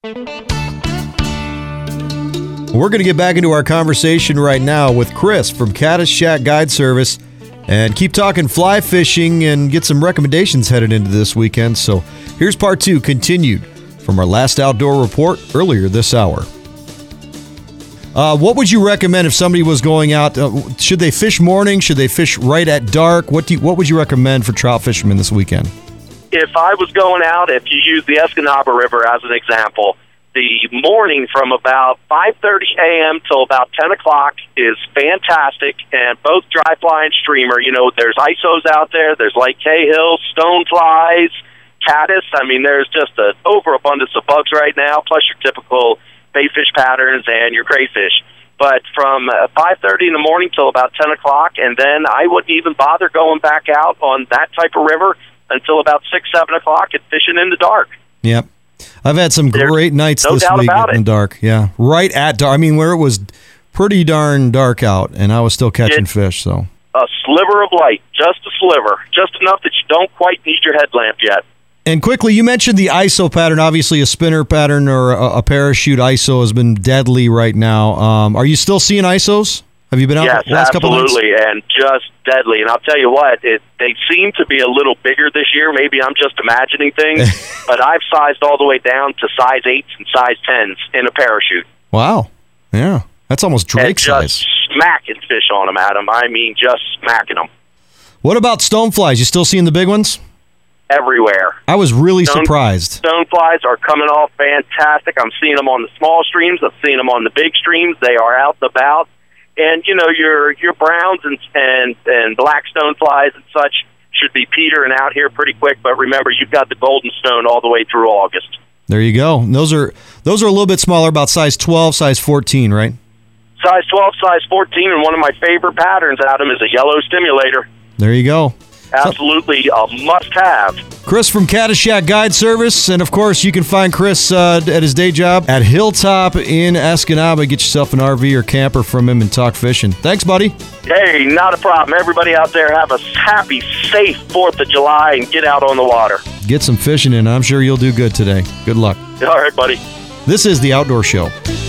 We're going to get back into our conversation right now with Chris from Caddis Shack Guide Service and keep talking fly fishing and get some recommendations headed into this weekend. So here's part 2, continued from our last outdoor report earlier this hour. What would you recommend if somebody was going out? Should they fish morning? Should they fish right at dark? What would you recommend for trout fishermen this weekend? If I was going out, if you use the Escanaba River as an example, the morning from about 5:30 a.m. till about 10 o'clock is fantastic, and both dry fly and streamer, there's ISOs out there, there's Lake Cahill, stoneflies, caddis. I mean, there's just an overabundance of bugs right now, plus your typical bayfish patterns and your crayfish. But from 5:30 in the morning till about 10 o'clock, and then I wouldn't even bother going back out on that type of river until about 6, 7 o'clock and fishing in the dark. Yep. I've had some great nights this week in the dark. Yeah, right at dark. I mean, where it was pretty darn dark out, and I was still catching fish. So a sliver of light, just a sliver, just enough that you don't quite need your headlamp yet. And quickly, you mentioned the ISO pattern. Obviously, a spinner pattern or a parachute ISO has been deadly right now. Are you still seeing ISOs? Have you been out the last couple of nights? Yes, absolutely, and just deadly. And I'll tell you what, they seem to be a little bigger this year. Maybe I'm just imagining things, but I've sized all the way down to size 8s and size 10s in a parachute. Wow. Yeah. That's almost Drake size. Just smacking fish on them, Adam. I mean, just smacking them. What about stoneflies? You still seeing the big ones? Everywhere. I was really surprised. Stoneflies are coming off fantastic. I'm seeing them on the small streams. I'm seeing them on the big streams. They are out and about. And, your browns and black stoneflies and such should be petering out here pretty quick. But remember, you've got the golden stone all the way through August. There you go. And those are a little bit smaller, about size 12, size 14, right? Size 12, size 14, and one of my favorite patterns, Adam, is a yellow stimulator. There you go. Absolutely a must-have. Chris from Caddis Shack Guide Service. And, of course, you can find Chris at his day job at Hilltop in Escanaba. Get yourself an RV or camper from him and talk fishing. Thanks, buddy. Hey, not a problem. Everybody out there have a happy, safe 4th of July and get out on the water. Get some fishing in. I'm sure you'll do good today. Good luck. All right, buddy. This is The Outdoor Show.